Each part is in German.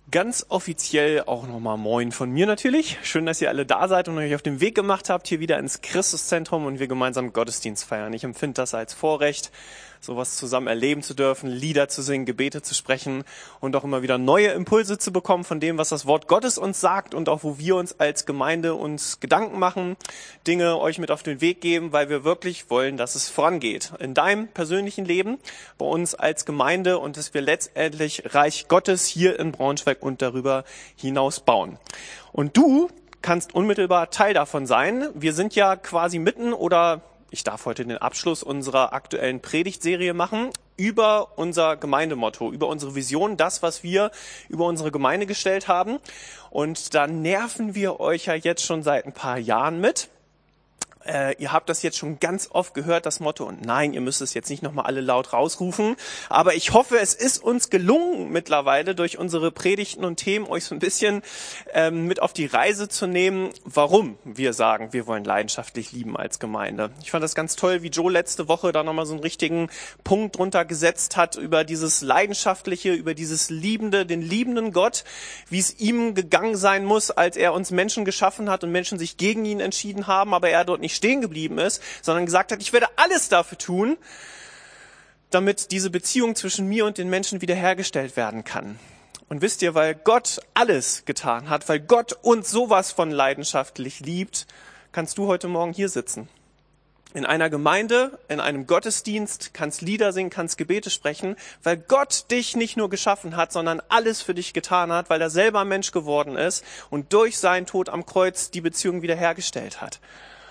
Ganz offiziell auch nochmal Moin von mir natürlich. Schön, dass ihr alle da seid und euch auf den Weg gemacht habt, hier wieder ins Christuszentrum und wir gemeinsam Gottesdienst feiern. Ich empfinde das als Vorrecht, sowas zusammen erleben zu dürfen, Lieder zu singen, Gebete zu sprechen und auch immer wieder neue Impulse zu bekommen von dem, was das Wort Gottes uns sagt und auch wo wir uns als Gemeinde uns Gedanken machen, Dinge euch mit auf den Weg geben, weil wir wirklich wollen, dass es vorangeht. In deinem persönlichen Leben, bei uns als Gemeinde und dass wir letztendlich Reich Gottes hier in Braunschweig und darüber hinaus bauen. Und du kannst unmittelbar Teil davon sein. Wir sind ja quasi mitten oder ich darf heute den Abschluss unserer aktuellen Predigtserie machen über unser Gemeindemotto, über unsere Vision, das, was wir über unsere Gemeinde gestellt haben. Und da nerven wir euch ja jetzt schon seit ein paar Jahren mit. Ihr habt das jetzt schon ganz oft gehört, das Motto. Und nein, ihr müsst es jetzt nicht nochmal alle laut rausrufen. Aber ich hoffe, es ist uns gelungen mittlerweile durch unsere Predigten und Themen euch so ein bisschen mit auf die Reise zu nehmen, warum wir sagen, wir wollen leidenschaftlich lieben als Gemeinde. Ich fand das ganz toll, wie Joe letzte Woche da nochmal so einen richtigen Punkt drunter gesetzt hat über dieses Leidenschaftliche, über dieses Liebende, den liebenden Gott, wie es ihm gegangen sein muss, als er uns Menschen geschaffen hat und Menschen sich gegen ihn entschieden haben, aber er dort nicht stehen geblieben ist, sondern gesagt hat, ich werde alles dafür tun, damit diese Beziehung zwischen mir und den Menschen wiederhergestellt werden kann. Und wisst ihr, weil Gott alles getan hat, weil Gott uns sowas von leidenschaftlich liebt, kannst du heute Morgen hier sitzen. In einer Gemeinde, in einem Gottesdienst, kannst Lieder singen, kannst Gebete sprechen, weil Gott dich nicht nur geschaffen hat, sondern alles für dich getan hat, weil er selber Mensch geworden ist und durch seinen Tod am Kreuz die Beziehung wiederhergestellt hat.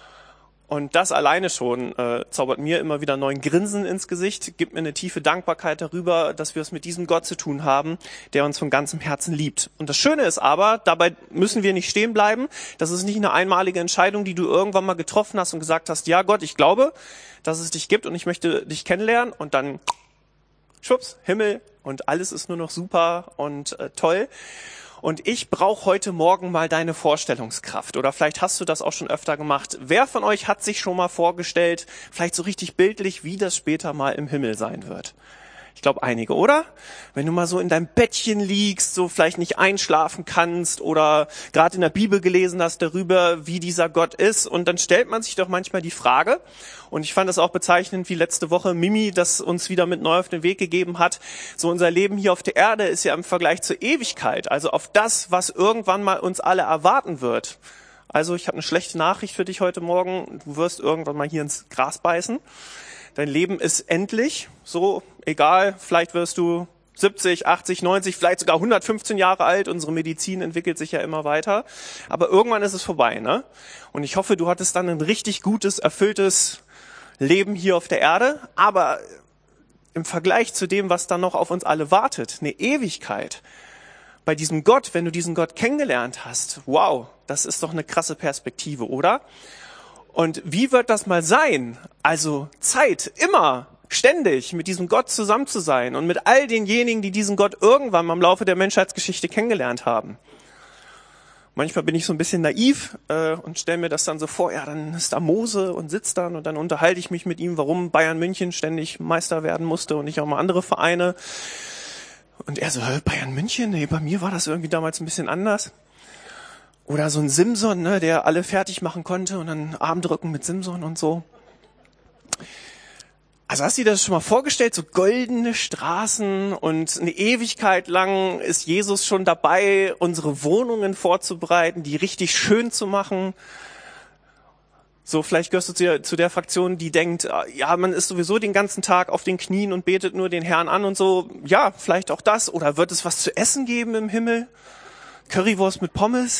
Und das alleine schon zaubert mir immer wieder neuen Grinsen ins Gesicht, gibt mir eine tiefe Dankbarkeit darüber, dass wir es mit diesem Gott zu tun haben, der uns von ganzem Herzen liebt. Und das Schöne ist aber, dabei müssen wir nicht stehen bleiben. Das ist nicht eine einmalige Entscheidung, die du irgendwann mal getroffen hast und gesagt hast, ja Gott, ich glaube, dass es dich gibt und ich möchte dich kennenlernen. Und dann schwupps, Himmel und alles ist nur noch super und toll. Und ich brauche heute Morgen mal deine Vorstellungskraft. Oder vielleicht hast du das auch schon öfter gemacht. Wer von euch hat sich schon mal vorgestellt, vielleicht so richtig bildlich, wie das später mal im Himmel sein wird? Ich glaube einige, oder? Wenn du mal so in deinem Bettchen liegst, so vielleicht nicht einschlafen kannst oder gerade in der Bibel gelesen hast darüber, wie dieser Gott ist. Und dann stellt man sich doch manchmal die Frage, und ich fand das auch bezeichnend, wie letzte Woche Mimi das uns wieder mit neu auf den Weg gegeben hat, so unser Leben hier auf der Erde ist ja im Vergleich zur Ewigkeit, also auf das, was irgendwann mal uns alle erwarten wird. Also ich habe eine schlechte Nachricht für dich heute Morgen, du wirst irgendwann mal hier ins Gras beißen. Dein Leben ist endlich, so egal, vielleicht wirst du 70, 80, 90, vielleicht sogar 115 Jahre alt. Unsere Medizin entwickelt sich ja immer weiter. Aber irgendwann ist es vorbei, ne? Und ich hoffe, du hattest dann ein richtig gutes, erfülltes Leben hier auf der Erde. Aber im Vergleich zu dem, was dann noch auf uns alle wartet, eine Ewigkeit, bei diesem Gott, wenn du diesen Gott kennengelernt hast, wow, das ist doch eine krasse Perspektive, oder? Und wie wird das mal sein? Also Zeit, immer, ständig mit diesem Gott zusammen zu sein und mit all denjenigen, die diesen Gott irgendwann mal im Laufe der Menschheitsgeschichte kennengelernt haben. Manchmal bin ich so ein bisschen naiv und stelle mir das dann so vor, ja, dann ist da Mose und sitzt dann und dann unterhalte ich mich mit ihm, warum Bayern München ständig Meister werden musste und nicht auch mal andere Vereine. Und er so, Bayern München? Nee, bei mir war das irgendwie damals ein bisschen anders. Oder so ein Simson, ne, der alle fertig machen konnte und dann Armdrücken mit Simson und so. Also hast du dir das schon mal vorgestellt, so goldene Straßen und eine Ewigkeit lang ist Jesus schon dabei, unsere Wohnungen vorzubereiten, die richtig schön zu machen. So, vielleicht gehörst du zu der Fraktion, die denkt, ja, man ist sowieso den ganzen Tag auf den Knien und betet nur den Herrn an und so. Ja, vielleicht auch das. Oder wird es was zu essen geben im Himmel? Currywurst mit Pommes?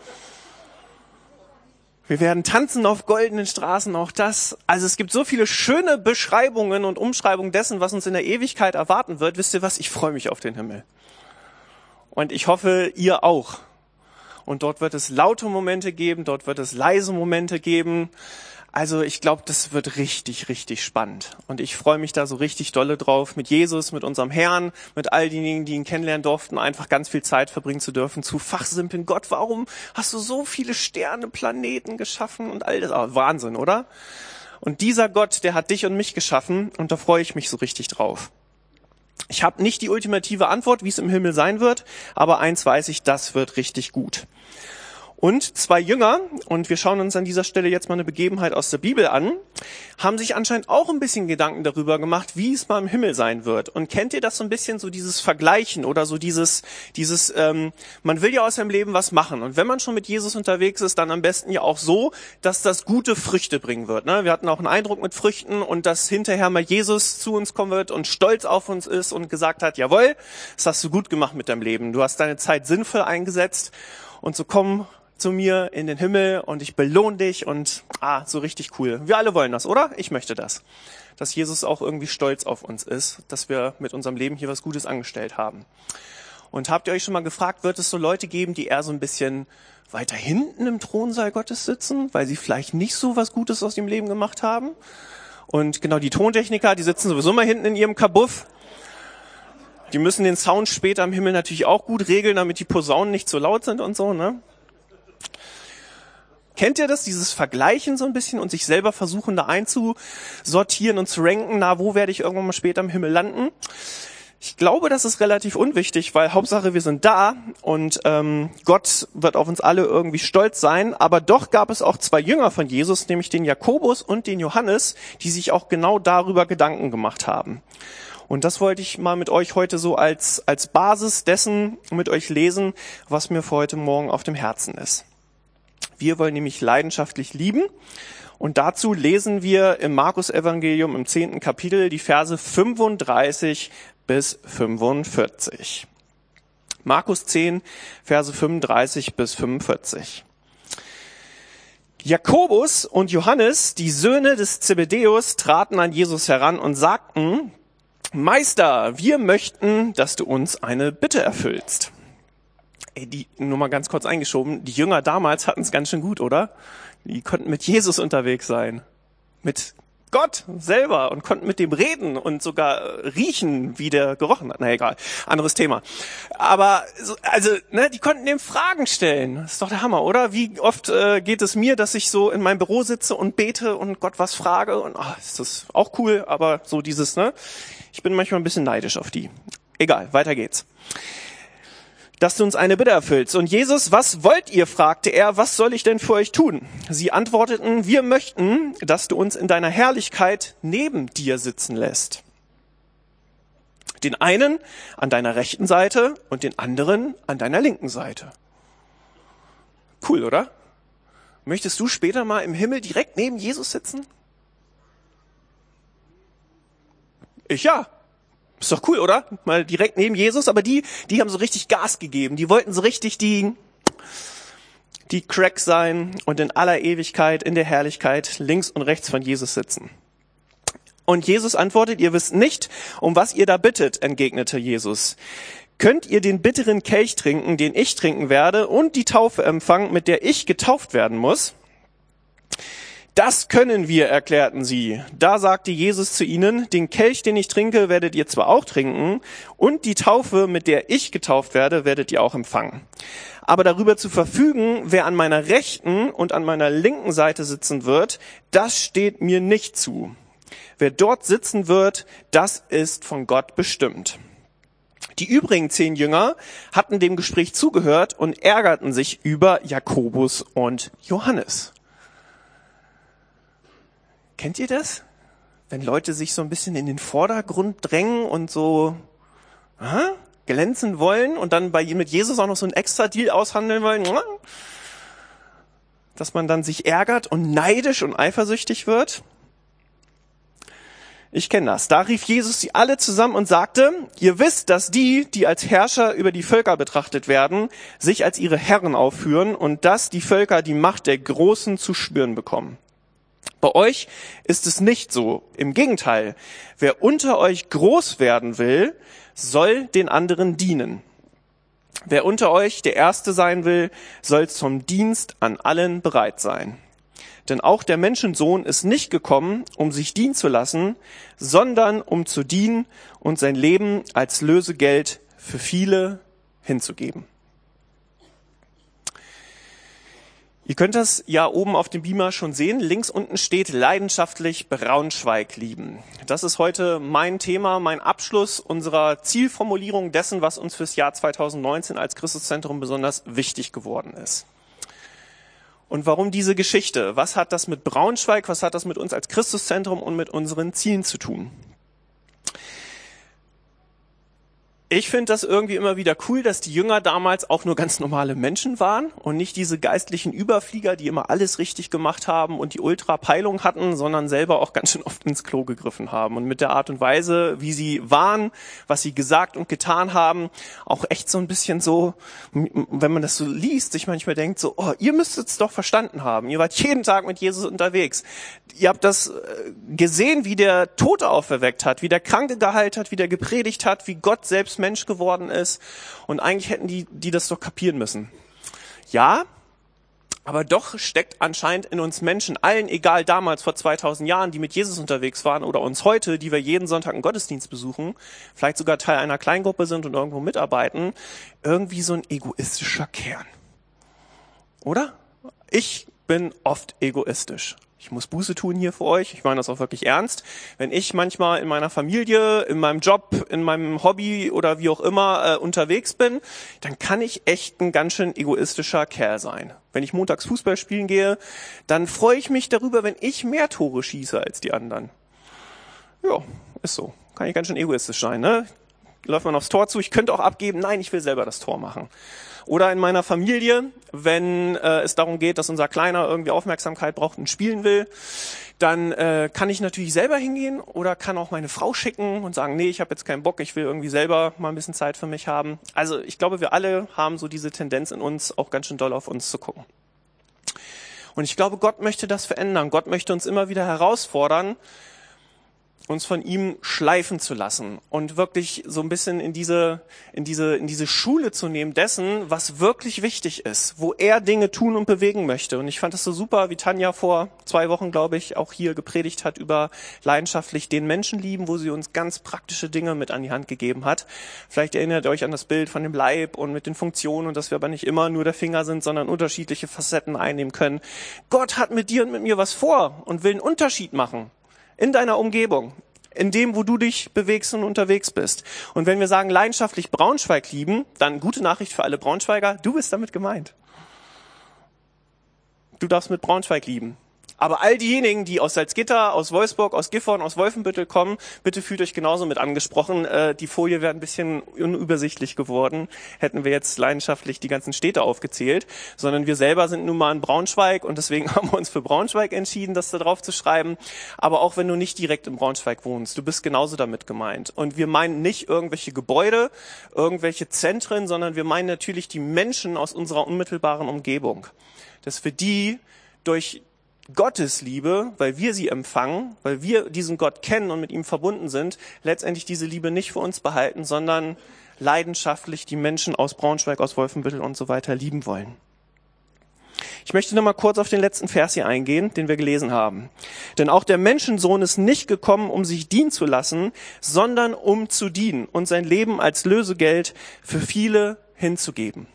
Wir werden tanzen auf goldenen Straßen, auch das. Also es gibt so viele schöne Beschreibungen und Umschreibungen dessen, was uns in der Ewigkeit erwarten wird. Wisst ihr was? Ich freue mich auf den Himmel. Und ich hoffe, ihr auch. Und dort wird es laute Momente geben, dort wird es leise Momente geben. Also ich glaube, das wird richtig, richtig spannend. Und ich freue mich da so richtig dolle drauf, mit Jesus, mit unserem Herrn, mit all denjenigen, die ihn kennenlernen durften, einfach ganz viel Zeit verbringen zu dürfen, zu fachsimpeln. Gott, warum hast du so viele Sterne, Planeten geschaffen und all das? Oh, Wahnsinn, oder? Und dieser Gott, der hat dich und mich geschaffen und da freue ich mich so richtig drauf. Ich habe nicht die ultimative Antwort, wie es im Himmel sein wird, aber eins weiß ich, das wird richtig gut. Und 2 Jünger, und wir schauen uns an dieser Stelle jetzt mal eine Begebenheit aus der Bibel an, haben sich anscheinend auch ein bisschen Gedanken darüber gemacht, wie es mal im Himmel sein wird. Und kennt ihr das so ein bisschen, so dieses Vergleichen oder so dieses, man will ja aus seinem Leben was machen. Und wenn man schon mit Jesus unterwegs ist, dann am besten ja auch so, dass das gute Früchte bringen wird. Ne? Wir hatten auch einen Eindruck mit Früchten und dass hinterher mal Jesus zu uns kommen wird und stolz auf uns ist und gesagt hat, jawohl, das hast du gut gemacht mit deinem Leben. Du hast deine Zeit sinnvoll eingesetzt und so komm zu mir in den Himmel und ich belohne dich und so richtig cool. Wir alle wollen das, oder? Ich möchte das. Dass Jesus auch irgendwie stolz auf uns ist, dass wir mit unserem Leben hier was Gutes angestellt haben. Und habt ihr euch schon mal gefragt, wird es so Leute geben, die eher so ein bisschen weiter hinten im Thronsaal Gottes sitzen, weil sie vielleicht nicht so was Gutes aus dem Leben gemacht haben? Und genau, die Tontechniker, die sitzen sowieso mal hinten in ihrem Kabuff. Die müssen den Sound später im Himmel natürlich auch gut regeln, damit die Posaunen nicht so laut sind und so, ne? Kennt ihr das, dieses Vergleichen so ein bisschen und sich selber versuchen, da einzusortieren und zu ranken, wo werde ich irgendwann mal später im Himmel landen? Ich glaube, das ist relativ unwichtig, weil Hauptsache wir sind da und Gott wird auf uns alle irgendwie stolz sein. Aber doch gab es auch 2 Jünger von Jesus, nämlich den Jakobus und den Johannes, die sich auch genau darüber Gedanken gemacht haben. Und das wollte ich mal mit euch heute so als Basis dessen mit euch lesen, was mir für heute Morgen auf dem Herzen ist. Wir wollen nämlich leidenschaftlich lieben und dazu lesen wir im Markus-Evangelium im 10. Kapitel die Verse 35 bis 45. Markus 10, Verse 35 bis 45. Jakobus und Johannes, die Söhne des Zebedäus, traten an Jesus heran und sagten, Meister, wir möchten, dass du uns eine Bitte erfüllst. Nur mal ganz kurz eingeschoben, die Jünger damals hatten es ganz schön gut, oder? Die konnten mit Jesus unterwegs sein. Mit Gott selber und konnten mit dem reden und sogar riechen, wie der gerochen hat. Na egal, anderes Thema. Aber die konnten dem Fragen stellen. Das ist doch der Hammer, oder? Wie oft geht es mir, dass ich so in meinem Büro sitze und bete und Gott was frage und ist das auch cool, aber so dieses, ich bin manchmal ein bisschen neidisch auf die. Egal, weiter geht's. Dass du uns eine Bitte erfüllst. Und Jesus, was wollt ihr? Fragte er, was soll ich denn für euch tun? Sie antworteten, wir möchten, dass du uns in deiner Herrlichkeit neben dir sitzen lässt. Den einen an deiner rechten Seite und den anderen an deiner linken Seite. Cool, oder? Möchtest du später mal im Himmel direkt neben Jesus sitzen? Ich ja. Ist doch cool, oder? Mal direkt neben Jesus, aber die haben so richtig Gas gegeben. Die wollten so richtig die Cracks sein und in aller Ewigkeit, in der Herrlichkeit links und rechts von Jesus sitzen. Und Jesus antwortet, ihr wisst nicht, um was ihr da bittet, entgegnete Jesus. Könnt ihr den bitteren Kelch trinken, den ich trinken werde, und die Taufe empfangen, mit der ich getauft werden muss? Das können wir, erklärten sie. Da sagte Jesus zu ihnen, den Kelch, den ich trinke, werdet ihr zwar auch trinken, und die Taufe, mit der ich getauft werde, werdet ihr auch empfangen. Aber darüber zu verfügen, wer an meiner rechten und an meiner linken Seite sitzen wird, das steht mir nicht zu. Wer dort sitzen wird, das ist von Gott bestimmt. Die übrigen 10 Jünger hatten dem Gespräch zugehört und ärgerten sich über Jakobus und Johannes. Kennt ihr das? Wenn Leute sich so ein bisschen in den Vordergrund drängen und so glänzen wollen und dann mit Jesus auch noch so einen Extra-Deal aushandeln wollen, dass man dann sich ärgert und neidisch und eifersüchtig wird. Ich kenne das. Da rief Jesus sie alle zusammen und sagte, ihr wisst, dass die als Herrscher über die Völker betrachtet werden, sich als ihre Herren aufführen und dass die Völker die Macht der Großen zu spüren bekommen. Bei euch ist es nicht so. Im Gegenteil, wer unter euch groß werden will, soll den anderen dienen. Wer unter euch der Erste sein will, soll zum Dienst an allen bereit sein. Denn auch der Menschensohn ist nicht gekommen, um sich dienen zu lassen, sondern um zu dienen und sein Leben als Lösegeld für viele hinzugeben. Ihr könnt das ja oben auf dem Beamer schon sehen. Links unten steht leidenschaftlich Braunschweig lieben. Das ist heute mein Thema, mein Abschluss unserer Zielformulierung dessen, was uns fürs Jahr 2019 als Christuszentrum besonders wichtig geworden ist. Und warum diese Geschichte? Was hat das mit Braunschweig, was hat das mit uns als Christuszentrum und mit unseren Zielen zu tun? Ich finde das irgendwie immer wieder cool, dass die Jünger damals auch nur ganz normale Menschen waren und nicht diese geistlichen Überflieger, die immer alles richtig gemacht haben und die Ultrapeilung hatten, sondern selber auch ganz schön oft ins Klo gegriffen haben und mit der Art und Weise, wie sie waren, was sie gesagt und getan haben, auch echt so ein bisschen so, wenn man das so liest, sich manchmal denkt so, oh, ihr müsstet es doch verstanden haben. Ihr wart jeden Tag mit Jesus unterwegs. Ihr habt das gesehen, wie der Tote auferweckt hat, wie der Kranke geheilt hat, wie der gepredigt hat, wie Gott selbst Mensch geworden ist. Und eigentlich hätten die das doch kapieren müssen. Ja, aber doch steckt anscheinend in uns Menschen allen, egal damals vor 2000 Jahren, die mit Jesus unterwegs waren oder uns heute, die wir jeden Sonntag einen Gottesdienst besuchen, vielleicht sogar Teil einer Kleingruppe sind und irgendwo mitarbeiten, irgendwie so ein egoistischer Kern. Oder? Ich bin oft egoistisch. Ich muss Buße tun hier für euch. Ich meine das auch wirklich ernst. Wenn ich manchmal in meiner Familie, in meinem Job, in meinem Hobby oder wie auch immer unterwegs bin, dann kann ich echt ein ganz schön egoistischer Kerl sein. Wenn ich montags Fußball spielen gehe, dann freue ich mich darüber, wenn ich mehr Tore schieße als die anderen. Ja, ist so. Kann ich ganz schön egoistisch sein, ne? Läuft man aufs Tor zu, ich könnte auch abgeben, nein, ich will selber das Tor machen. Oder in meiner Familie, wenn es darum geht, dass unser Kleiner irgendwie Aufmerksamkeit braucht und spielen will, dann kann ich natürlich selber hingehen oder kann auch meine Frau schicken und sagen, nee, ich habe jetzt keinen Bock, ich will irgendwie selber mal ein bisschen Zeit für mich haben. Also ich glaube, wir alle haben so diese Tendenz in uns, auch ganz schön doll auf uns zu gucken. Und ich glaube, Gott möchte das verändern. Gott möchte uns immer wieder herausfordern, uns von ihm schleifen zu lassen und wirklich so ein bisschen in diese Schule zu nehmen dessen, was wirklich wichtig ist, wo er Dinge tun und bewegen möchte. Und ich fand es so super, wie Tanja vor 2 Wochen, glaube ich, auch hier gepredigt hat über leidenschaftlich den Menschen lieben, wo sie uns ganz praktische Dinge mit an die Hand gegeben hat. Vielleicht erinnert ihr euch an das Bild von dem Leib und mit den Funktionen und dass wir aber nicht immer nur der Finger sind, sondern unterschiedliche Facetten einnehmen können. Gott hat mit dir und mit mir was vor und will einen Unterschied machen. In deiner Umgebung, in dem, wo du dich bewegst und unterwegs bist. Und wenn wir sagen, leidenschaftlich Braunschweig lieben, dann gute Nachricht für alle Braunschweiger, du bist damit gemeint. Du darfst mit Braunschweig lieben. Aber all diejenigen, die aus Salzgitter, aus Wolfsburg, aus Gifhorn, aus Wolfenbüttel kommen, bitte fühlt euch genauso mit angesprochen. Die Folie wäre ein bisschen unübersichtlich geworden, hätten wir jetzt leidenschaftlich die ganzen Städte aufgezählt, sondern wir selber sind nun mal in Braunschweig und deswegen haben wir uns für Braunschweig entschieden, das da drauf zu schreiben. Aber auch wenn du nicht direkt in Braunschweig wohnst, du bist genauso damit gemeint. Und wir meinen nicht irgendwelche Gebäude, irgendwelche Zentren, sondern wir meinen natürlich die Menschen aus unserer unmittelbaren Umgebung. Dass wir die durch Gottes Liebe, weil wir sie empfangen, weil wir diesen Gott kennen und mit ihm verbunden sind, letztendlich diese Liebe nicht für uns behalten, sondern leidenschaftlich die Menschen aus Braunschweig, aus Wolfenbüttel und so weiter lieben wollen. Ich möchte noch mal kurz auf den letzten Vers hier eingehen, den wir gelesen haben. Denn auch der Menschensohn ist nicht gekommen, um sich dienen zu lassen, sondern um zu dienen und sein Leben als Lösegeld für viele hinzugeben.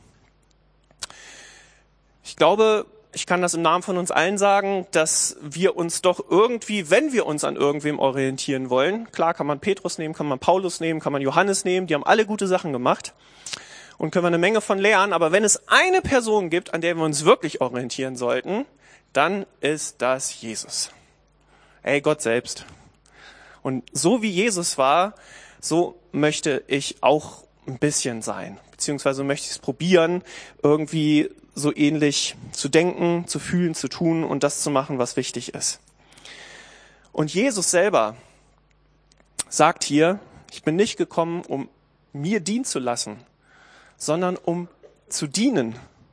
Ich glaube, ich kann das im Namen von uns allen sagen, dass wir uns doch irgendwie, wenn wir uns an irgendwem orientieren wollen, klar kann man Petrus nehmen, kann man Paulus nehmen, kann man Johannes nehmen, die haben alle gute Sachen gemacht und können wir eine Menge von lernen, aber wenn es eine Person gibt, an der wir uns wirklich orientieren sollten, dann ist das Jesus. Gott selbst. Und so wie Jesus war, so möchte ich auch ein bisschen sein, beziehungsweise möchte ich es probieren, irgendwie so ähnlich zu denken, zu fühlen, zu tun und das zu machen, was wichtig ist. Und Jesus selber sagt hier, ich bin nicht gekommen, um mir dienen zu lassen, sondern um zu dienen.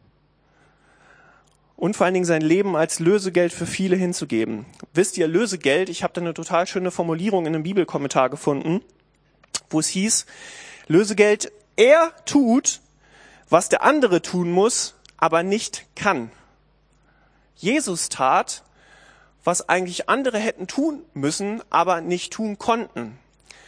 Und vor allen Dingen sein Leben als Lösegeld für viele hinzugeben. Wisst ihr, Lösegeld, ich habe da eine total schöne Formulierung in einem Bibelkommentar gefunden, wo es hieß, Lösegeld, er tut, was der andere tun muss, aber nicht kann. Jesus tat, was eigentlich andere hätten tun müssen, aber nicht tun konnten.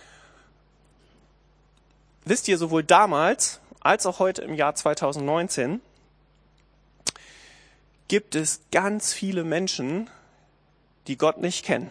Wisst ihr, sowohl damals als auch heute im Jahr 2019 gibt es ganz viele Menschen, die Gott nicht kennen.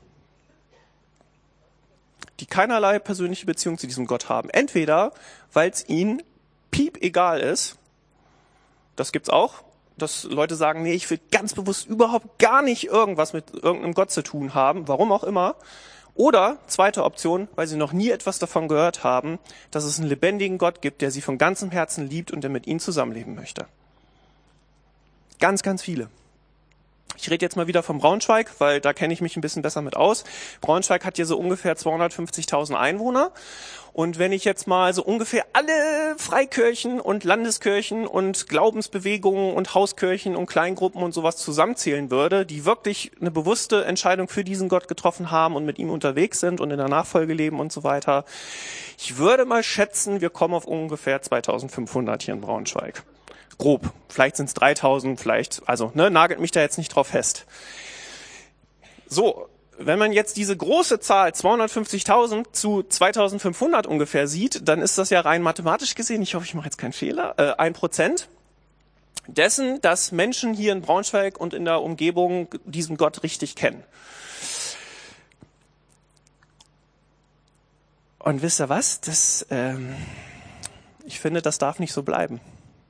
Die keinerlei persönliche Beziehung zu diesem Gott haben. Entweder, weil es ihnen piep egal ist, das gibt's auch, dass Leute sagen, nee, ich will ganz bewusst überhaupt gar nicht irgendwas mit irgendeinem Gott zu tun haben, warum auch immer. Oder, zweite Option, weil sie noch nie etwas davon gehört haben, dass es einen lebendigen Gott gibt, der sie von ganzem Herzen liebt und der mit ihnen zusammenleben möchte. Ganz, ganz viele. Ich rede jetzt mal wieder vom Braunschweig, weil da kenne ich mich ein bisschen besser mit aus. Braunschweig hat hier so ungefähr 250.000 Einwohner. Und wenn ich jetzt mal so ungefähr alle Freikirchen und Landeskirchen und Glaubensbewegungen und Hauskirchen und Kleingruppen und sowas zusammenzählen würde, die wirklich eine bewusste Entscheidung für diesen Gott getroffen haben und mit ihm unterwegs sind und in der Nachfolge leben und so weiter, ich würde mal schätzen, wir kommen auf ungefähr 2.500 hier in Braunschweig. Grob. Vielleicht sind es 3.000, vielleicht, also nagelt mich da jetzt nicht drauf fest. So, wenn man jetzt diese große Zahl 250.000 zu 2.500 ungefähr sieht, dann ist das ja rein mathematisch gesehen, ich hoffe, ich mache jetzt keinen Fehler, 1% dessen, dass Menschen hier in Braunschweig und in der Umgebung diesen Gott richtig kennen. Und wisst ihr was? Ich finde, das darf nicht so bleiben.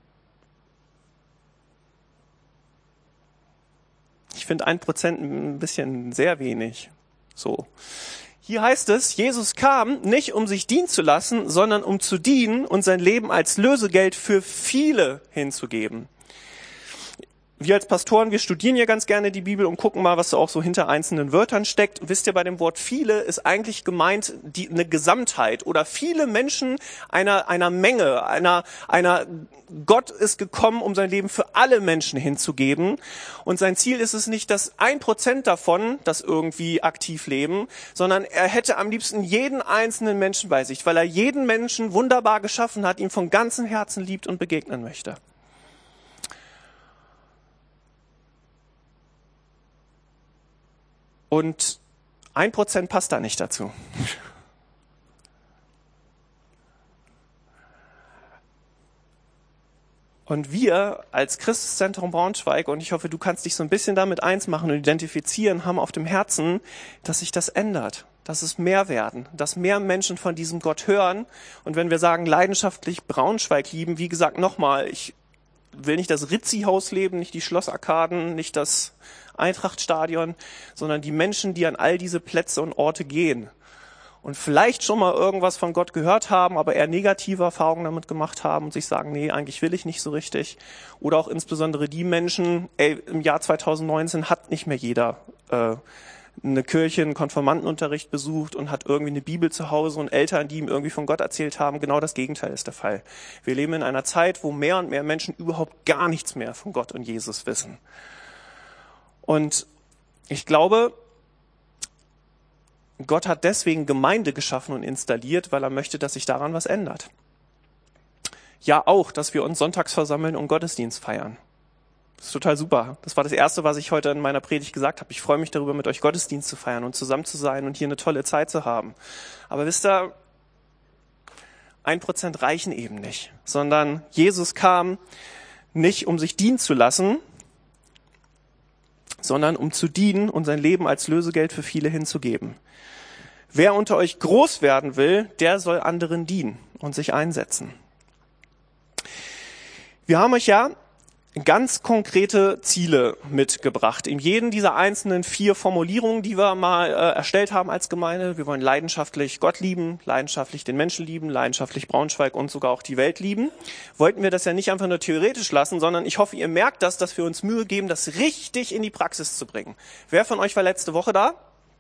Ich finde 1% ein bisschen sehr wenig. So. Hier heißt es, Jesus kam nicht, um sich dienen zu lassen, sondern um zu dienen und sein Leben als Lösegeld für viele hinzugeben. Wir als Pastoren, wir studieren ja ganz gerne die Bibel und gucken mal, was da auch so hinter einzelnen Wörtern steckt. Wisst ihr, bei dem Wort viele ist eigentlich gemeint eine Gesamtheit oder viele Menschen einer Menge, einer Gott ist gekommen, um sein Leben für alle Menschen hinzugeben. Und sein Ziel ist es nicht, dass 1% davon das irgendwie aktiv leben, sondern er hätte am liebsten jeden einzelnen Menschen bei sich, weil er jeden Menschen wunderbar geschaffen hat, ihn von ganzem Herzen liebt und begegnen möchte. Und 1% passt da nicht dazu. Und wir als Christuszentrum Braunschweig, und ich hoffe, du kannst dich so ein bisschen damit eins machen und identifizieren, haben auf dem Herzen, dass sich das ändert, dass es mehr werden, dass mehr Menschen von diesem Gott hören. Und wenn wir sagen, leidenschaftlich Braunschweig lieben, wie gesagt, nochmal, ich will nicht das Ritzi-Haus leben, nicht die Schlossarkaden, nicht das Eintrachtstadion, sondern die Menschen, die an all diese Plätze und Orte gehen und vielleicht schon mal irgendwas von Gott gehört haben, aber eher negative Erfahrungen damit gemacht haben und sich sagen, nee, eigentlich will ich nicht so richtig. Oder auch insbesondere die Menschen, im Jahr 2019 hat nicht mehr jeder eine Kirche, einen Konfirmandenunterricht besucht und hat irgendwie eine Bibel zu Hause und Eltern, die ihm irgendwie von Gott erzählt haben. Genau das Gegenteil ist der Fall. Wir leben in einer Zeit, wo mehr und mehr Menschen überhaupt gar nichts mehr von Gott und Jesus wissen. Und ich glaube, Gott hat deswegen Gemeinde geschaffen und installiert, weil er möchte, dass sich daran was ändert. Ja, auch, dass wir uns sonntags versammeln und Gottesdienst feiern. Das ist total super. Das war das Erste, was ich heute in meiner Predigt gesagt habe. Ich freue mich darüber, mit euch Gottesdienst zu feiern und zusammen zu sein und hier eine tolle Zeit zu haben. Aber wisst ihr, 1% reichen eben nicht, sondern Jesus kam nicht, um sich dienen zu lassen, sondern um zu dienen und sein Leben als Lösegeld für viele hinzugeben. Wer unter euch groß werden will, der soll anderen dienen und sich einsetzen. Wir haben euch ja ganz konkrete Ziele mitgebracht. In jedem dieser einzelnen 4 Formulierungen, die wir mal erstellt haben als Gemeinde. Wir wollen leidenschaftlich Gott lieben, leidenschaftlich den Menschen lieben, leidenschaftlich Braunschweig und sogar auch die Welt lieben. Wollten wir das ja nicht einfach nur theoretisch lassen, sondern ich hoffe, ihr merkt das, dass wir uns Mühe geben, das richtig in die Praxis zu bringen. Wer von euch war letzte Woche da?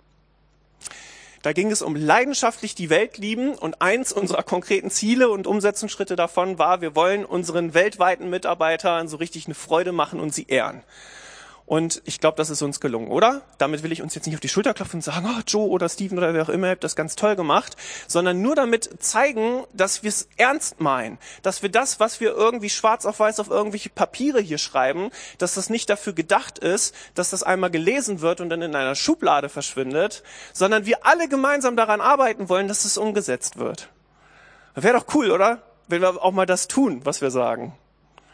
Da ging es um leidenschaftlich die Welt lieben und eins unserer konkreten Ziele und Umsetzungsschritte davon war, wir wollen unseren weltweiten Mitarbeitern so richtig eine Freude machen und sie ehren. Und ich glaube, das ist uns gelungen, oder? Damit will ich uns jetzt nicht auf die Schulter klopfen und sagen, oh, Joe oder Steven oder wer auch immer, ihr habt das ganz toll gemacht, sondern nur damit zeigen, dass wir es ernst meinen, dass wir das, was wir irgendwie schwarz auf weiß auf irgendwelche Papiere hier schreiben, dass das nicht dafür gedacht ist, dass das einmal gelesen wird und dann in einer Schublade verschwindet, sondern wir alle gemeinsam daran arbeiten wollen, dass es umgesetzt wird. Wäre doch cool, oder? Wenn wir auch mal das tun, was wir sagen.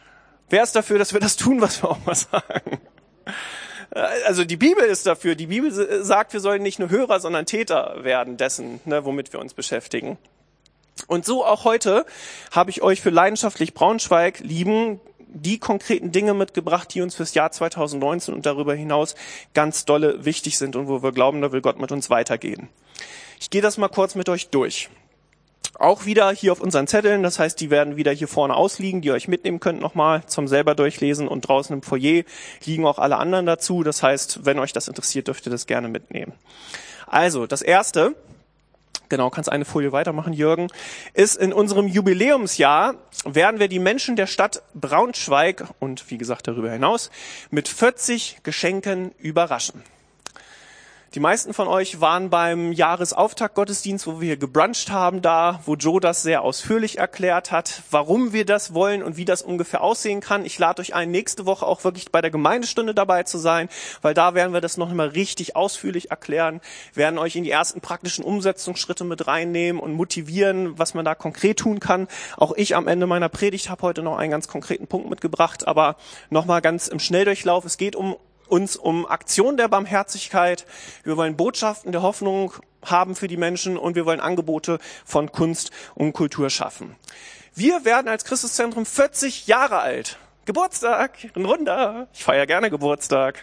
Wer ist dafür, dass wir das tun, was wir auch mal sagen? Also die Bibel ist dafür. Die Bibel sagt, wir sollen nicht nur Hörer, sondern Täter werden dessen, womit wir uns beschäftigen. Und so auch heute habe ich euch für Leidenschaftlich Braunschweig lieben die konkreten Dinge mitgebracht, die uns fürs Jahr 2019 und darüber hinaus ganz dolle wichtig sind und wo wir glauben, da will Gott mit uns weitergehen. Ich gehe das mal kurz mit euch durch. Auch wieder hier auf unseren Zetteln, das heißt, die werden wieder hier vorne ausliegen, die ihr euch mitnehmen könnt nochmal zum selber durchlesen, und draußen im Foyer liegen auch alle anderen dazu. Das heißt, wenn euch das interessiert, dürft ihr das gerne mitnehmen. Also, das erste, genau, kannst eine Folie weitermachen, Jürgen, ist: in unserem Jubiläumsjahr werden wir die Menschen der Stadt Braunschweig und wie gesagt darüber hinaus mit 40 Geschenken überraschen. Die meisten von euch waren beim Jahresauftakt-Gottesdienst, wo wir hier gebruncht haben, da, wo Joe das sehr ausführlich erklärt hat, warum wir das wollen und wie das ungefähr aussehen kann. Ich lade euch ein, nächste Woche auch wirklich bei der Gemeindestunde dabei zu sein, weil da werden wir das noch einmal richtig ausführlich erklären, werden euch in die ersten praktischen Umsetzungsschritte mit reinnehmen und motivieren, was man da konkret tun kann. Auch ich am Ende meiner Predigt habe heute noch einen ganz konkreten Punkt mitgebracht, aber nochmal ganz im Schnelldurchlauf. Es geht um Aktion der Barmherzigkeit. Wir wollen Botschaften der Hoffnung haben für die Menschen und wir wollen Angebote von Kunst und Kultur schaffen. Wir werden als Christuszentrum 40 Jahre alt. Geburtstag, ein Runder. Ich feiere gerne Geburtstag.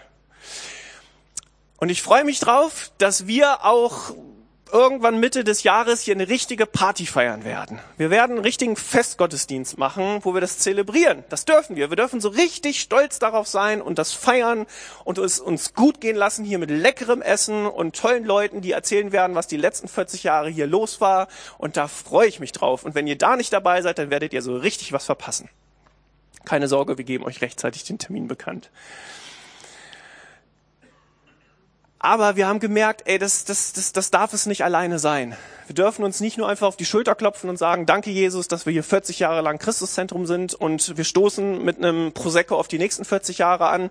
Und ich freue mich drauf, dass wir auch irgendwann Mitte des Jahres hier eine richtige Party feiern werden. Wir werden einen richtigen Festgottesdienst machen, wo wir das zelebrieren. Das dürfen wir. Wir dürfen so richtig stolz darauf sein und das feiern und es uns gut gehen lassen hier mit leckerem Essen und tollen Leuten, die erzählen werden, was die letzten 40 Jahre hier los war. Und da freue ich mich drauf. Und wenn ihr da nicht dabei seid, dann werdet ihr so richtig was verpassen. Keine Sorge, wir geben euch rechtzeitig den Termin bekannt. Aber wir haben gemerkt, das darf es nicht alleine sein. Wir dürfen uns nicht nur einfach auf die Schulter klopfen und sagen, danke Jesus, dass wir hier 40 Jahre lang Christuszentrum sind und wir stoßen mit einem Prosecco auf die nächsten 40 Jahre an,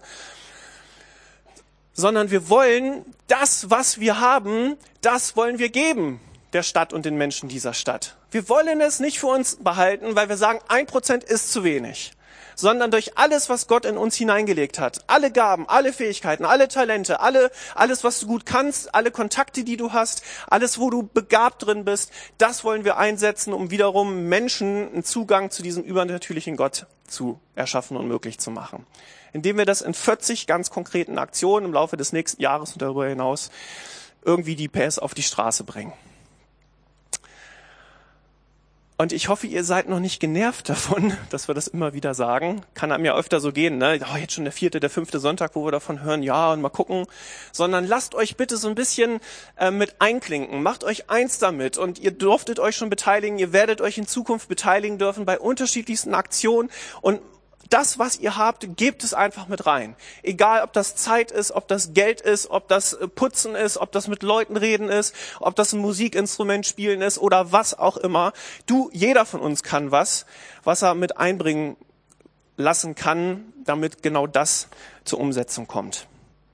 sondern wir wollen das, was wir haben, das wollen wir geben der Stadt und den Menschen dieser Stadt. Wir wollen es nicht für uns behalten, weil wir sagen, 1% ist zu wenig, sondern durch alles, was Gott in uns hineingelegt hat, alle Gaben, alle Fähigkeiten, alle Talente, alles, was du gut kannst, alle Kontakte, die du hast, alles, wo du begabt drin bist, das wollen wir einsetzen, um wiederum Menschen einen Zugang zu diesem übernatürlichen Gott zu erschaffen und möglich zu machen. Indem wir das in 40 ganz konkreten Aktionen im Laufe des nächsten Jahres und darüber hinaus irgendwie die PS auf die Straße bringen. Und ich hoffe, ihr seid noch nicht genervt davon, dass wir das immer wieder sagen. Kann einem ja öfter so gehen, ne? Oh, jetzt schon der 4., der 5. Sonntag, wo wir davon hören, ja, und mal gucken. Sondern lasst euch bitte so ein bisschen mit einklinken. Macht euch eins damit und ihr durftet euch schon beteiligen. Ihr werdet euch in Zukunft beteiligen dürfen bei unterschiedlichsten Aktionen. Und das, was ihr habt, gebt es einfach mit rein. Egal, ob das Zeit ist, ob das Geld ist, ob das Putzen ist, ob das mit Leuten reden ist, ob das ein Musikinstrument spielen ist oder was auch immer. Jeder von uns kann was er mit einbringen lassen kann, damit genau das zur Umsetzung kommt.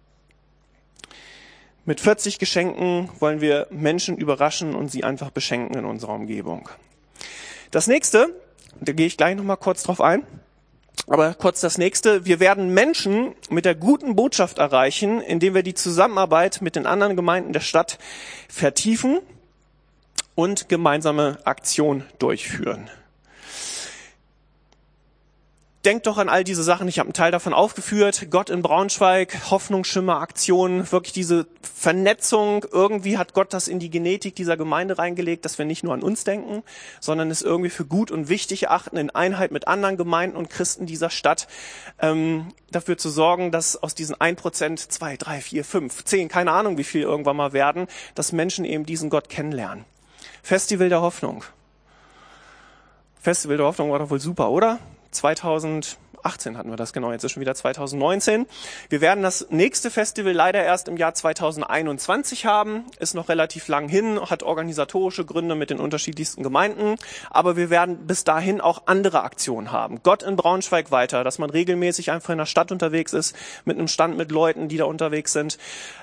Mit 40 Geschenken wollen wir Menschen überraschen und sie einfach beschenken in unserer Umgebung. Das nächste, da gehe ich gleich nochmal kurz drauf ein, aber kurz das nächste: Wir werden Menschen mit der guten Botschaft erreichen, indem wir die Zusammenarbeit mit den anderen Gemeinden der Stadt vertiefen und gemeinsame Aktionen durchführen. Denkt doch an all diese Sachen, ich habe einen Teil davon aufgeführt. Gott in Braunschweig, Hoffnungsschimmer, Aktionen, wirklich diese Vernetzung. Irgendwie hat Gott das in die Genetik dieser Gemeinde reingelegt, dass wir nicht nur an uns denken, sondern es irgendwie für gut und wichtig erachten, in Einheit mit anderen Gemeinden und Christen dieser Stadt dafür zu sorgen, dass aus diesen 1%, 2, 3, 4, 5, 10, keine Ahnung wie viel irgendwann mal werden, dass Menschen eben diesen Gott kennenlernen. Festival der Hoffnung. Festival der Hoffnung war doch wohl super, oder? 2018 hatten wir das, genau, jetzt ist schon wieder 2019. Wir werden das nächste Festival leider erst im Jahr 2021 haben, ist noch relativ lang hin, hat organisatorische Gründe mit den unterschiedlichsten Gemeinden, aber wir werden bis dahin auch andere Aktionen haben. Gott in Braunschweig weiter, dass man regelmäßig einfach in der Stadt unterwegs ist, mit einem Stand mit Leuten, die da unterwegs sind.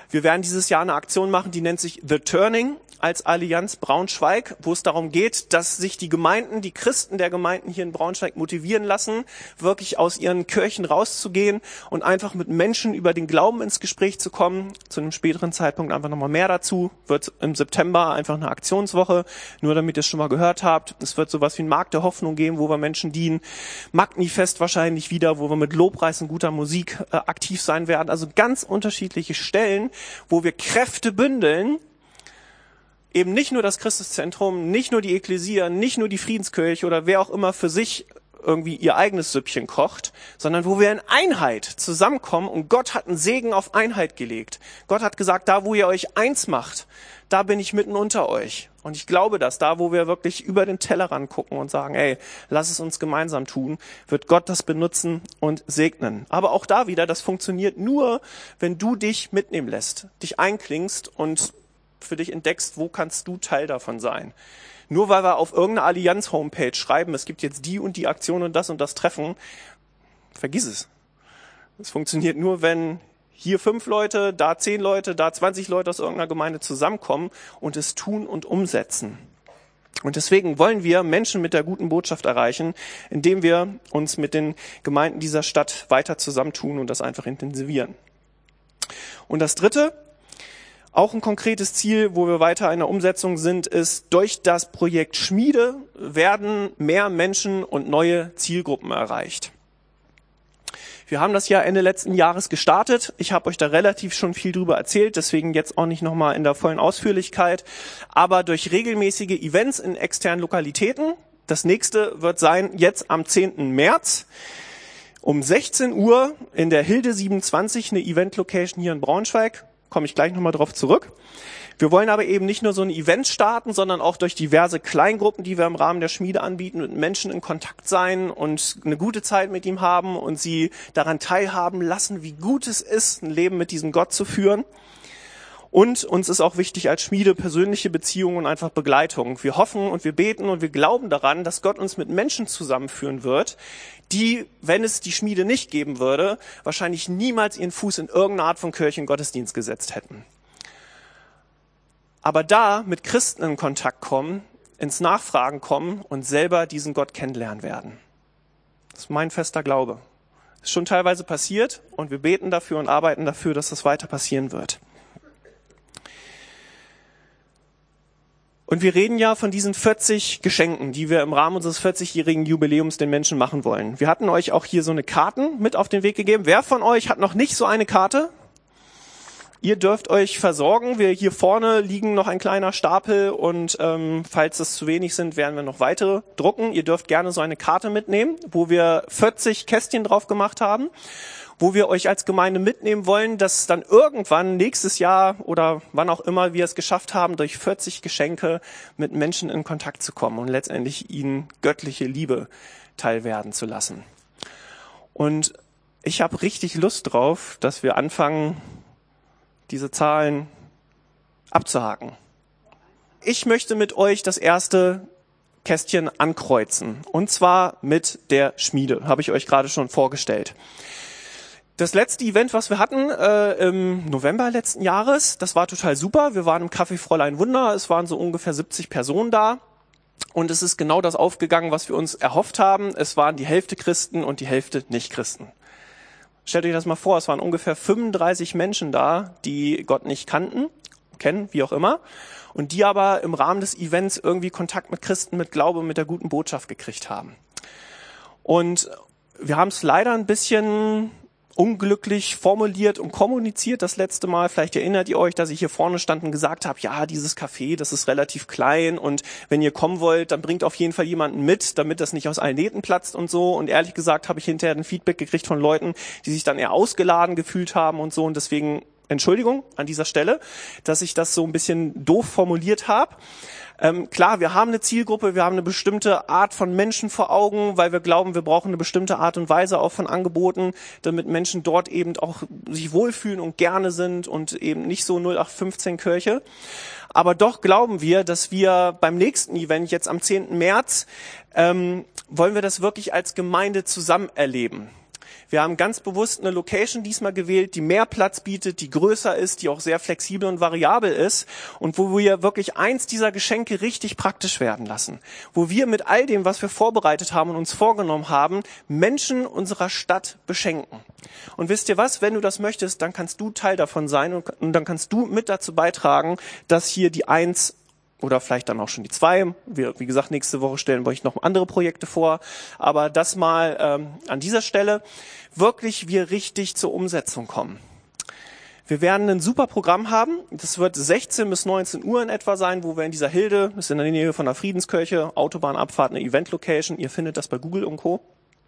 Wir werden dieses Jahr eine Aktion machen, die nennt sich The Turning als Allianz Braunschweig, wo es darum geht, dass sich die Gemeinden, die Christen der Gemeinden hier in Braunschweig motivieren lassen, wirklich aus ihren Kirchen rauszugehen und einfach mit Menschen über den Glauben ins Gespräch zu kommen. Zu einem späteren Zeitpunkt einfach nochmal mehr dazu. Wird im September einfach eine Aktionswoche, nur damit ihr es schon mal gehört habt. Es wird sowas wie ein Markt der Hoffnung geben, wo wir Menschen dienen. Magni-Fest wahrscheinlich wieder, wo wir mit Lobpreis und guter Musik aktiv sein werden. Also ganz unterschiedliche Stellen, wo wir Kräfte bündeln, eben nicht nur das Christuszentrum, nicht nur die Ekklesia, nicht nur die Friedenskirche oder wer auch immer für sich irgendwie ihr eigenes Süppchen kocht, sondern wo wir in Einheit zusammenkommen und Gott hat einen Segen auf Einheit gelegt. Gott hat gesagt, da wo ihr euch eins macht, da bin ich mitten unter euch. Und ich glaube, dass da, wo wir wirklich über den Tellerrand gucken und sagen, ey, lass es uns gemeinsam tun, wird Gott das benutzen und segnen. Aber auch da wieder, das funktioniert nur, wenn du dich mitnehmen lässt, dich einklingst und für dich entdeckst, wo kannst du Teil davon sein. Nur weil wir auf irgendeiner Allianz-Homepage schreiben, es gibt jetzt die und die Aktion und das Treffen, vergiss es. Es funktioniert nur, wenn hier 5 Leute, da 10 Leute, da 20 Leute aus irgendeiner Gemeinde zusammenkommen und es tun und umsetzen. Und deswegen wollen wir Menschen mit der guten Botschaft erreichen, indem wir uns mit den Gemeinden dieser Stadt weiter zusammentun und das einfach intensivieren. Und das Dritte, auch ein konkretes Ziel, wo wir weiter in der Umsetzung sind, ist, durch das Projekt Schmiede werden mehr Menschen und neue Zielgruppen erreicht. Wir haben das Jahr Ende letzten Jahres gestartet. Ich habe euch da relativ schon viel drüber erzählt, deswegen jetzt auch nicht nochmal in der vollen Ausführlichkeit. Aber durch regelmäßige Events in externen Lokalitäten. Das nächste wird sein, jetzt am 10. März um 16 Uhr in der Hilde 27, eine Event-Location hier in Braunschweig. Komme ich gleich nochmal drauf zurück. Wir wollen aber eben nicht nur so ein Event starten, sondern auch durch diverse Kleingruppen, die wir im Rahmen der Schmiede anbieten, mit Menschen in Kontakt sein und eine gute Zeit mit ihm haben und sie daran teilhaben lassen, wie gut es ist, ein Leben mit diesem Gott zu führen. Und uns ist auch wichtig als Schmiede persönliche Beziehungen und einfach Begleitung. Wir hoffen und wir beten und wir glauben daran, dass Gott uns mit Menschen zusammenführen wird, die, wenn es die Schmiede nicht geben würde, wahrscheinlich niemals ihren Fuß in irgendeine Art von Kirchengottesdienst gesetzt hätten. Aber da mit Christen in Kontakt kommen, ins Nachfragen kommen und selber diesen Gott kennenlernen werden. Das ist mein fester Glaube. Das ist schon teilweise passiert und wir beten dafür und arbeiten dafür, dass das weiter passieren wird. Und wir reden ja von diesen 40 Geschenken, die wir im Rahmen unseres 40-jährigen Jubiläums den Menschen machen wollen. Wir hatten euch auch hier so eine Karten mit auf den Weg gegeben. Wer von euch hat noch nicht so eine Karte? Ihr dürft euch versorgen. Hier vorne liegen noch ein kleiner Stapel und falls es zu wenig sind, werden wir noch weitere drucken. Ihr dürft gerne so eine Karte mitnehmen, wo wir 40 Kästchen drauf gemacht haben, wo wir euch als Gemeinde mitnehmen wollen, dass dann irgendwann nächstes Jahr oder wann auch immer wir es geschafft haben, durch 40 Geschenke mit Menschen in Kontakt zu kommen und letztendlich ihnen göttliche Liebe teilwerden zu lassen. Und ich habe richtig Lust drauf, dass wir anfangen, diese Zahlen abzuhaken. Ich möchte mit euch das erste Kästchen ankreuzen, und zwar mit der Schmiede, habe ich euch gerade schon vorgestellt. Das letzte Event, was wir hatten im November letzten Jahres, das war total super. Wir waren im Café Fräulein Wunder, es waren so ungefähr 70 Personen da und es ist genau das aufgegangen, was wir uns erhofft haben. Es waren die Hälfte Christen und die Hälfte Nicht-Christen. Stellt euch das mal vor, es waren ungefähr 35 Menschen da, die Gott nicht kennen, wie auch immer, und die aber im Rahmen des Events irgendwie Kontakt mit Christen, mit Glaube, mit der guten Botschaft gekriegt haben. Und wir haben es leider ein bisschen unglücklich formuliert und kommuniziert das letzte Mal. Vielleicht erinnert ihr euch, dass ich hier vorne stand und gesagt habe, ja, dieses Café, das ist relativ klein und wenn ihr kommen wollt, dann bringt auf jeden Fall jemanden mit, damit das nicht aus allen Nähten platzt und so. Und ehrlich gesagt habe ich hinterher ein Feedback gekriegt von Leuten, die sich dann eher ausgeladen gefühlt haben und so. Und deswegen Entschuldigung an dieser Stelle, dass ich das so ein bisschen doof formuliert habe. Klar, wir haben eine Zielgruppe, wir haben eine bestimmte Art von Menschen vor Augen, weil wir glauben, wir brauchen eine bestimmte Art und Weise auch von Angeboten, damit Menschen dort eben auch sich wohlfühlen und gerne sind und eben nicht so 0815 Kirche. Aber doch glauben wir, dass wir beim nächsten Event, jetzt am 10. März, wollen wir das wirklich als Gemeinde zusammen erleben. Wir haben ganz bewusst eine Location diesmal gewählt, die mehr Platz bietet, die größer ist, die auch sehr flexibel und variabel ist und wo wir wirklich eins dieser Geschenke richtig praktisch werden lassen. Wo wir mit all dem, was wir vorbereitet haben und uns vorgenommen haben, Menschen unserer Stadt beschenken. Und wisst ihr was? Wenn du das möchtest, dann kannst du Teil davon sein und dann kannst du mit dazu beitragen, dass hier die 1 oder vielleicht dann auch schon die 2. Wie gesagt, nächste Woche stellen wir euch noch andere Projekte vor. Aber das mal an dieser Stelle wirklich wir richtig zur Umsetzung kommen. Wir werden ein super Programm haben. Das wird 16 bis 19 Uhr in etwa sein, wo wir in dieser Hilde, das ist in der Nähe von der Friedenskirche, Autobahnabfahrt, eine Event-Location. Ihr findet das bei Google und Co.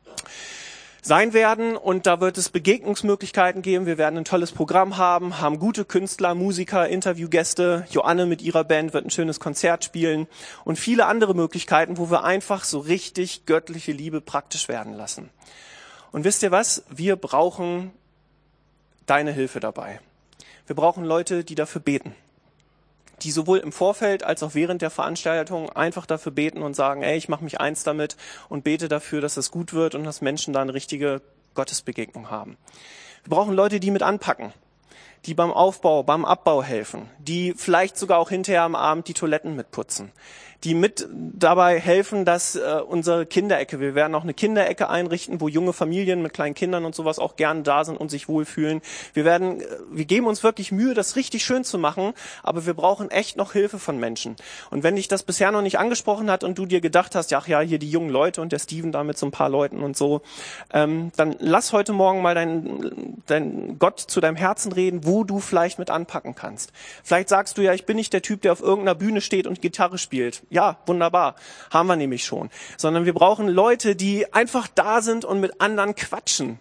sein werden und da wird es Begegnungsmöglichkeiten geben. Wir werden ein tolles Programm haben gute Künstler, Musiker, Interviewgäste. Joanne mit ihrer Band wird ein schönes Konzert spielen und viele andere Möglichkeiten, wo wir einfach so richtig göttliche Liebe praktisch werden lassen. Und wisst ihr was? Wir brauchen deine Hilfe dabei. Wir brauchen Leute, die dafür beten. Die sowohl im Vorfeld als auch während der Veranstaltung einfach dafür beten und sagen, ey, ich mache mich eins damit und bete dafür, dass es gut wird und dass Menschen da eine richtige Gottesbegegnung haben. Wir brauchen Leute, die mit anpacken, die beim Aufbau, beim Abbau helfen, die vielleicht sogar auch hinterher am Abend die Toiletten mitputzen, die mit dabei helfen, dass unsere Kinderecke, wir werden auch eine Kinderecke einrichten, wo junge Familien mit kleinen Kindern und sowas auch gerne da sind und sich wohlfühlen. Wir geben uns wirklich Mühe, das richtig schön zu machen, aber wir brauchen echt noch Hilfe von Menschen. Und wenn dich das bisher noch nicht angesprochen hat und du dir gedacht hast, ach ja, hier die jungen Leute und der Steven da mit so ein paar Leuten und so, dann lass heute Morgen mal dein Gott zu deinem Herzen reden, wo du vielleicht mit anpacken kannst. Vielleicht sagst du ja, ich bin nicht der Typ, der auf irgendeiner Bühne steht und Gitarre spielt. Ja, wunderbar. Haben wir nämlich schon. Sondern wir brauchen Leute, die einfach da sind und mit anderen quatschen.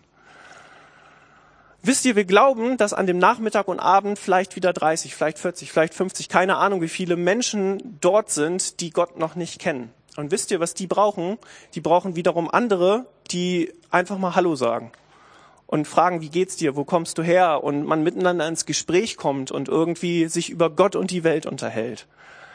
Wisst ihr, wir glauben, dass an dem Nachmittag und Abend vielleicht wieder 30, vielleicht 40, vielleicht 50, keine Ahnung, wie viele Menschen dort sind, die Gott noch nicht kennen. Und wisst ihr, was die brauchen? Die brauchen wiederum andere, die einfach mal Hallo sagen. Und fragen, wie geht's dir, wo kommst du her? Und man miteinander ins Gespräch kommt und irgendwie sich über Gott und die Welt unterhält.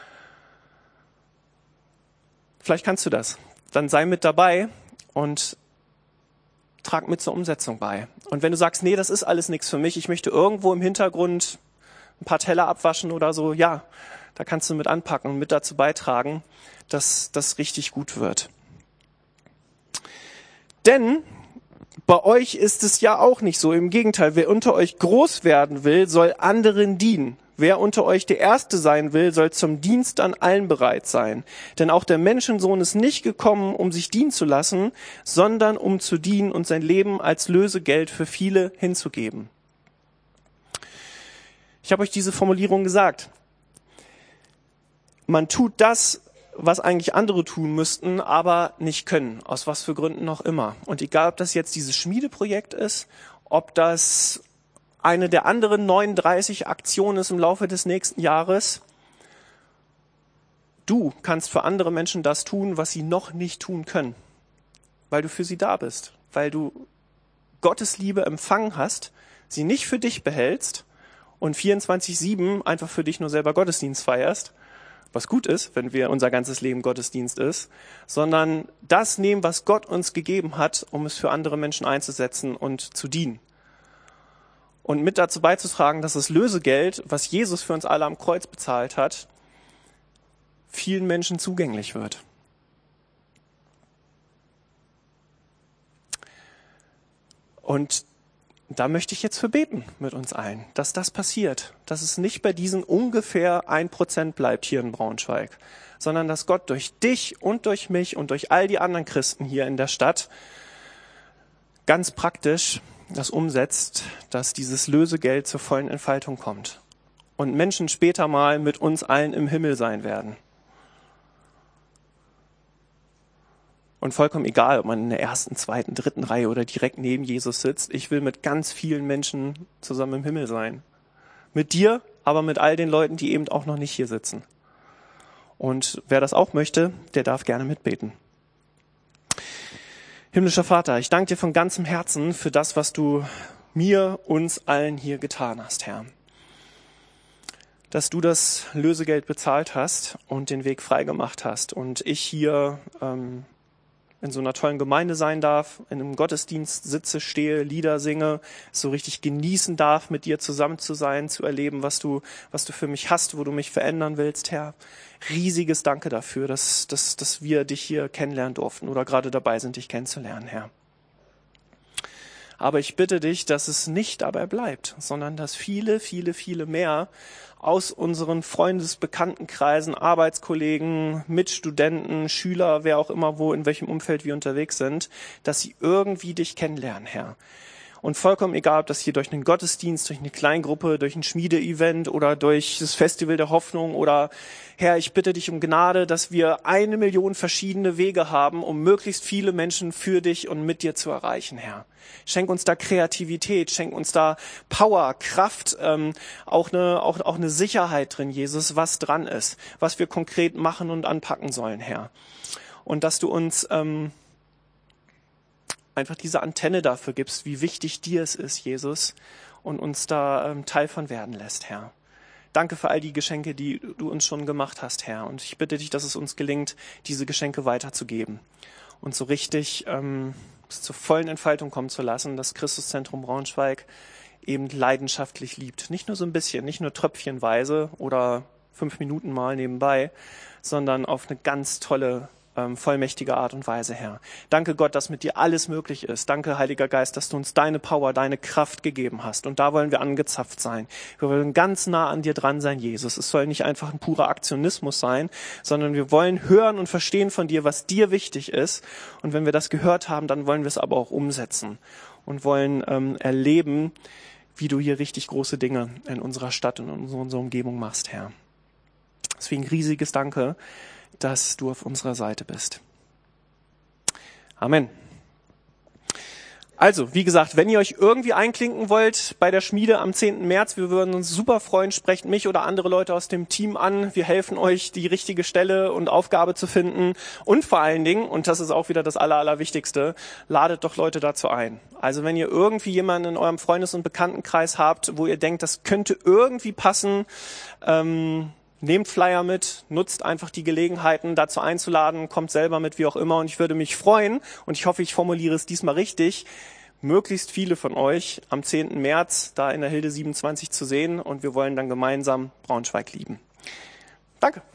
Vielleicht kannst du das. Dann sei mit dabei und trag mit zur Umsetzung bei. Und wenn du sagst, nee, das ist alles nichts für mich, ich möchte irgendwo im Hintergrund ein paar Teller abwaschen oder so, ja, da kannst du mit anpacken und mit dazu beitragen, dass das richtig gut wird. Denn bei euch ist es ja auch nicht so. Im Gegenteil, wer unter euch groß werden will, soll anderen dienen. Wer unter euch der Erste sein will, soll zum Dienst an allen bereit sein. Denn auch der Menschensohn ist nicht gekommen, um sich dienen zu lassen, sondern um zu dienen und sein Leben als Lösegeld für viele hinzugeben. Ich habe euch diese Formulierung gesagt. Man tut das, was eigentlich andere tun müssten, aber nicht können. Aus was für Gründen auch immer. Und egal, ob das jetzt dieses Schmiedeprojekt ist, ob das eine der anderen 39 Aktionen ist im Laufe des nächsten Jahres. Du kannst für andere Menschen das tun, was sie noch nicht tun können, weil du für sie da bist, weil du Gottes Liebe empfangen hast, sie nicht für dich behältst und 24/7 einfach für dich nur selber Gottesdienst feierst, was gut ist, wenn wir unser ganzes Leben Gottesdienst ist, sondern das nehmen, was Gott uns gegeben hat, um es für andere Menschen einzusetzen und zu dienen. Und mit dazu beizutragen, dass das Lösegeld, was Jesus für uns alle am Kreuz bezahlt hat, vielen Menschen zugänglich wird. Und da möchte ich jetzt für beten mit uns allen, dass das passiert, dass es nicht bei diesen ungefähr 1% bleibt hier in Braunschweig, sondern dass Gott durch dich und durch mich und durch all die anderen Christen hier in der Stadt ganz praktisch das umsetzt, dass dieses Lösegeld zur vollen Entfaltung kommt und Menschen später mal mit uns allen im Himmel sein werden. Und vollkommen egal, ob man in der ersten, zweiten, dritten Reihe oder direkt neben Jesus sitzt, ich will mit ganz vielen Menschen zusammen im Himmel sein. Mit dir, aber mit all den Leuten, die eben auch noch nicht hier sitzen. Und wer das auch möchte, der darf gerne mitbeten. Himmlischer Vater, ich danke dir von ganzem Herzen für das, was du mir, uns allen hier getan hast, Herr. Dass du das Lösegeld bezahlt hast und den Weg freigemacht hast und ich hier in so einer tollen Gemeinde sein darf, in einem Gottesdienst sitze, stehe, Lieder singe, so richtig genießen darf, mit dir zusammen zu sein, zu erleben, was du für mich hast, wo du mich verändern willst, Herr. Riesiges Danke dafür, dass wir dich hier kennenlernen durften oder gerade dabei sind, dich kennenzulernen, Herr. Aber ich bitte dich, dass es nicht dabei bleibt, sondern dass viele, viele, viele mehr aus unseren Freundesbekanntenkreisen, Arbeitskollegen, Mitstudenten, Schüler, wer auch immer, wo, in welchem Umfeld wir unterwegs sind, dass sie irgendwie dich kennenlernen, Herr. Und vollkommen egal, ob das hier durch einen Gottesdienst, durch eine Kleingruppe, durch ein Schmiede-Event oder durch das Festival der Hoffnung oder, Herr, ich bitte dich um Gnade, dass wir 1 Million verschiedene Wege haben, um möglichst viele Menschen für dich und mit dir zu erreichen, Herr. Schenk uns da Kreativität, schenk uns da Power, Kraft, auch eine Sicherheit drin, Jesus, was dran ist, was wir konkret machen und anpacken sollen, Herr. Und dass du uns einfach diese Antenne dafür gibst, wie wichtig dir es ist, Jesus, und uns da Teil von werden lässt, Herr. Danke für all die Geschenke, die du uns schon gemacht hast, Herr. Und ich bitte dich, dass es uns gelingt, diese Geschenke weiterzugeben und so richtig zur vollen Entfaltung kommen zu lassen, dass Christuszentrum Braunschweig eben leidenschaftlich liebt. Nicht nur so ein bisschen, nicht nur tröpfchenweise oder 5 Minuten mal nebenbei, sondern auf eine ganz tolle, vollmächtige Art und Weise, Herr. Danke Gott, dass mit dir alles möglich ist. Danke, Heiliger Geist, dass du uns deine Power, deine Kraft gegeben hast. Und da wollen wir angezapft sein. Wir wollen ganz nah an dir dran sein, Jesus. Es soll nicht einfach ein purer Aktionismus sein, sondern wir wollen hören und verstehen von dir, was dir wichtig ist. Und wenn wir das gehört haben, dann wollen wir es aber auch umsetzen und wollen erleben, wie du hier richtig große Dinge in unserer Stadt und in unserer Umgebung machst, Herr. Deswegen riesiges Danke, dass du auf unserer Seite bist. Amen. Also, wie gesagt, wenn ihr euch irgendwie einklinken wollt bei der Schmiede am 10. März, wir würden uns super freuen, sprecht mich oder andere Leute aus dem Team an. Wir helfen euch, die richtige Stelle und Aufgabe zu finden. Und vor allen Dingen, und das ist auch wieder das Allerwichtigste, ladet doch Leute dazu ein. Also wenn ihr irgendwie jemanden in eurem Freundes- und Bekanntenkreis habt, wo ihr denkt, das könnte irgendwie passen, nehmt Flyer mit, nutzt einfach die Gelegenheiten, dazu einzuladen, kommt selber mit, wie auch immer. Und ich würde mich freuen, und ich hoffe, ich formuliere es diesmal richtig, möglichst viele von euch am 10. März da in der Hilde 27 zu sehen. Und wir wollen dann gemeinsam Braunschweig lieben. Danke.